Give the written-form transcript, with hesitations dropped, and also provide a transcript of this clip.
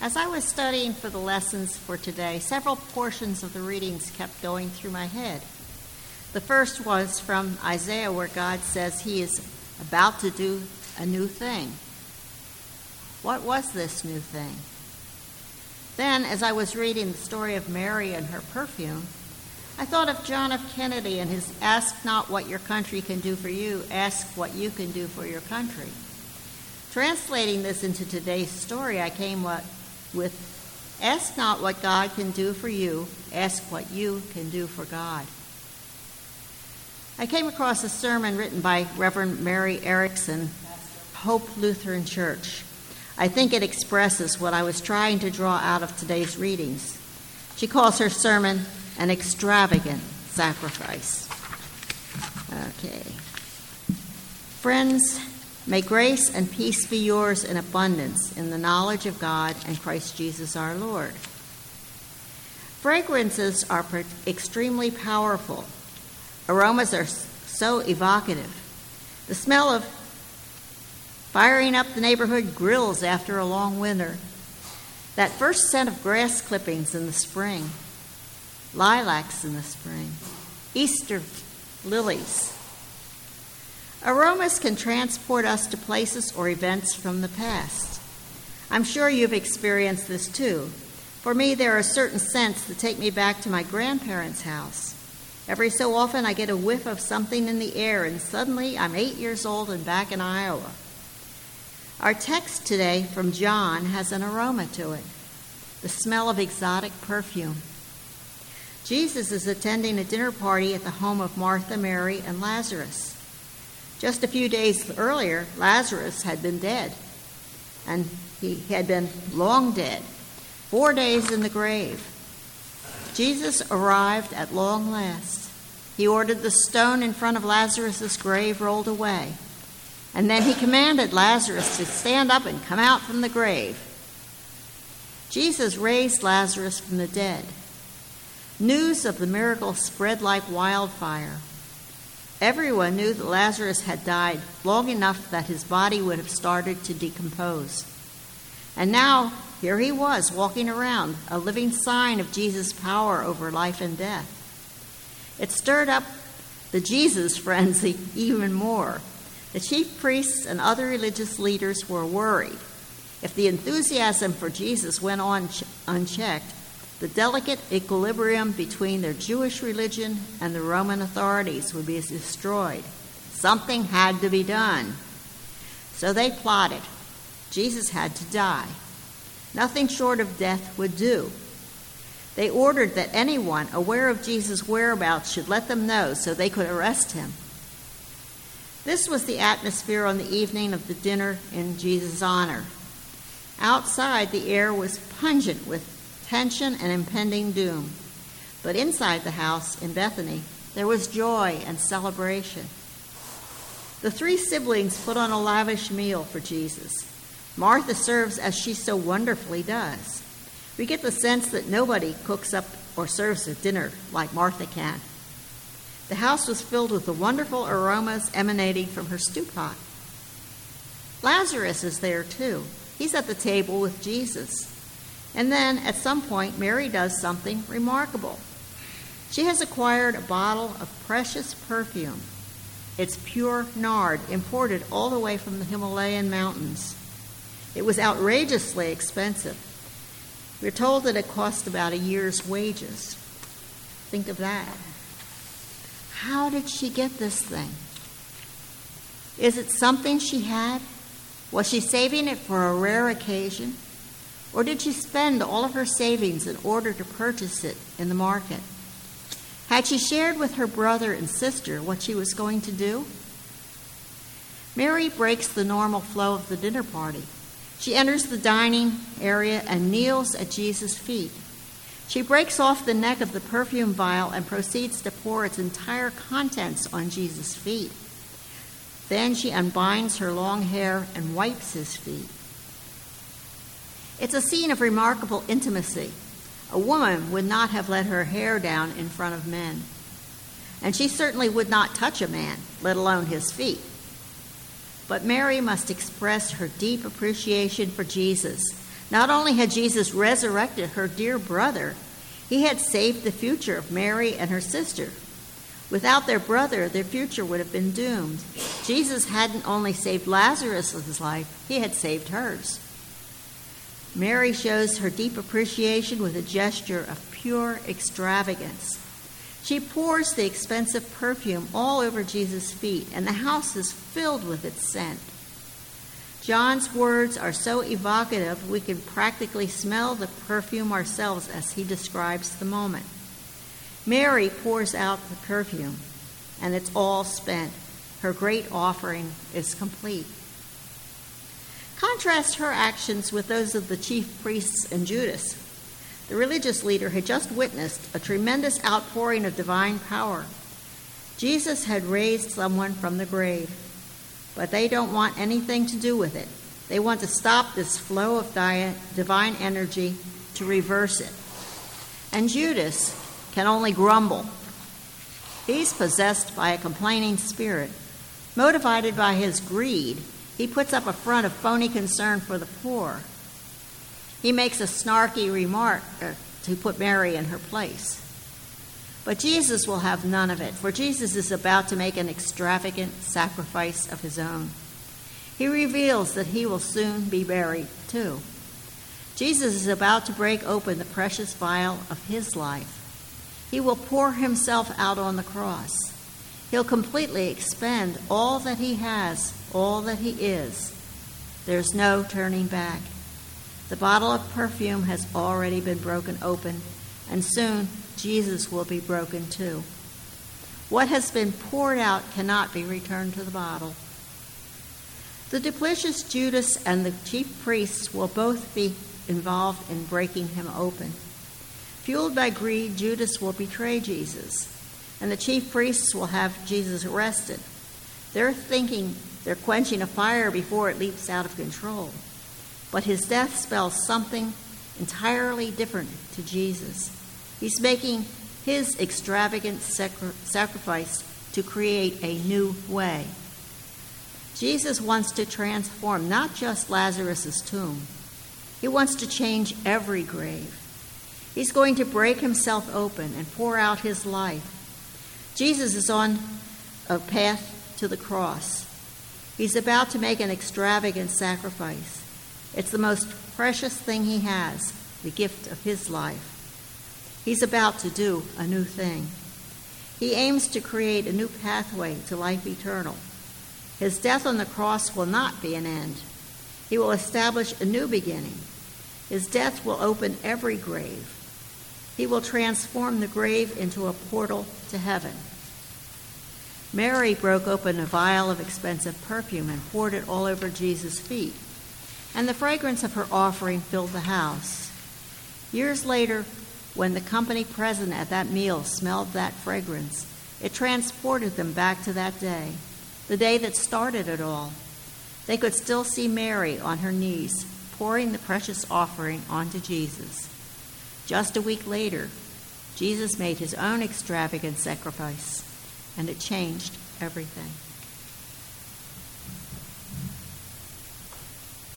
As I was studying for the lessons for today, several portions of the readings kept going through my head. The first was from Isaiah, where God says he is about to do a new thing. What was this new thing? Then, as I was reading the story of Mary and her perfume, I thought of John F. Kennedy and his "Ask not what your country can do for you, ask what you can do for your country." Translating this into today's story, I came with, "Ask not what God can do for you, ask what you can do for God." I came across a sermon written by Reverend Mary Erickson, Hope Lutheran Church. I think it expresses what I was trying to draw out of today's readings. She calls her sermon "An Extravagant Sacrifice." Okay. Friends, may grace and peace be yours in abundance in the knowledge of God and Christ Jesus our Lord. Fragrances are extremely powerful. Aromas are so evocative. The smell of firing up the neighborhood grills after a long winter, that first scent of grass clippings in the spring, lilacs in the spring, Easter lilies. Aromas can transport us to places or events from the past. I'm sure you've experienced this too. For me, there are certain scents that take me back to my grandparents' house. Every so often, I get a whiff of something in the air, and suddenly I'm 8 years old and back in Iowa. Our text today from John has an aroma to it, the smell of exotic perfume. Jesus is attending a dinner party at the home of Martha, Mary, and Lazarus. Just a few days earlier, Lazarus had been dead, and he had been long dead, 4 days in the grave. Jesus arrived at long last. He ordered the stone in front of Lazarus' grave rolled away, and then he commanded Lazarus to stand up and come out from the grave. Jesus raised Lazarus from the dead. News of the miracle spread like wildfire. Everyone knew that Lazarus had died long enough that his body would have started to decompose. And now, here he was walking around, a living sign of Jesus' power over life and death. It stirred up the Jesus frenzy even more. The chief priests and other religious leaders were worried. If the enthusiasm for Jesus went on unchecked, the delicate equilibrium between their Jewish religion and the Roman authorities would be destroyed. Something had to be done. So they plotted. Jesus had to die. Nothing short of death would do. They ordered that anyone aware of Jesus' whereabouts should let them know so they could arrest him. This was the atmosphere on the evening of the dinner in Jesus' honor. Outside, the air was pungent with tension and impending doom. But inside the house in Bethany, there was joy and celebration. The three siblings put on a lavish meal for Jesus. Martha serves as she so wonderfully does. We get the sense that nobody cooks up or serves a dinner like Martha can. The house was filled with the wonderful aromas emanating from her stew pot. Lazarus is there too. He's at the table with Jesus. And then, at some point, Mary does something remarkable. She has acquired a bottle of precious perfume. It's pure nard, imported all the way from the Himalayan mountains. It was outrageously expensive. We're told that it cost about a year's wages. Think of that. How did she get this thing? Is it something she had? Was she saving it for a rare occasion? Or did she spend all of her savings in order to purchase it in the market? Had she shared with her brother and sister what she was going to do? Mary breaks the normal flow of the dinner party. She enters the dining area and kneels at Jesus' feet. She breaks off the neck of the perfume vial and proceeds to pour its entire contents on Jesus' feet. Then she unbinds her long hair and wipes his feet. It's a scene of remarkable intimacy. A woman would not have let her hair down in front of men. And she certainly would not touch a man, let alone his feet. But Mary must express her deep appreciation for Jesus, Not only had Jesus resurrected her dear brother, he had saved the future of Mary and her sister. Without their brother, their future would have been doomed. Jesus hadn't only saved Lazarus' life, he had saved hers. Mary shows her deep appreciation with a gesture of pure extravagance. She pours the expensive perfume all over Jesus' feet, and the house is filled with its scent. John's words are so evocative we can practically smell the perfume ourselves as he describes the moment. Mary pours out the perfume, and it's all spent. Her great offering is complete. Contrast her actions with those of the chief priests and Judas. The religious leader had just witnessed a tremendous outpouring of divine power. Jesus had raised someone from the grave, but they don't want anything to do with it. They want to stop this flow of divine energy, to reverse it. And Judas can only grumble. He's possessed by a complaining spirit. Motivated by his greed, he puts up a front of phony concern for the poor. He makes a snarky remark to put Mary in her place. But Jesus will have none of it, for Jesus is about to make an extravagant sacrifice of his own. He reveals that he will soon be buried too. Jesus is about to break open the precious vial of his life. He will pour himself out on the cross. He'll completely expend all that he has, all that he is. There's no turning back. The bottle of perfume has already been broken open, and soon Jesus will be broken too. What has been poured out cannot be returned to the bottle. The duplicitous Judas and the chief priests will both be involved in breaking him open. Fueled by greed, Judas will betray Jesus, and the chief priests will have Jesus arrested. They're thinking they're quenching a fire before it leaps out of control. But his death spells something entirely different to Jesus. He's making his extravagant sacrifice to create a new way. Jesus wants to transform not just Lazarus' tomb. He wants to change every grave. He's going to break himself open and pour out his life. Jesus is on a path to the cross. He's about to make an extravagant sacrifice. It's the most precious thing he has, the gift of his life. He's about to do a new thing. He aims to create a new pathway to life eternal. His death on the cross will not be an end. He will establish a new beginning. His death will open every grave. He will transform the grave into a portal to heaven. Mary broke open a vial of expensive perfume and poured it all over Jesus' feet, and the fragrance of her offering filled the house. Years later, when the company present at that meal smelled that fragrance, it transported them back to that day, the day that started it all. They could still see Mary on her knees, pouring the precious offering onto Jesus. Just a week later, Jesus made his own extravagant sacrifice, and it changed everything.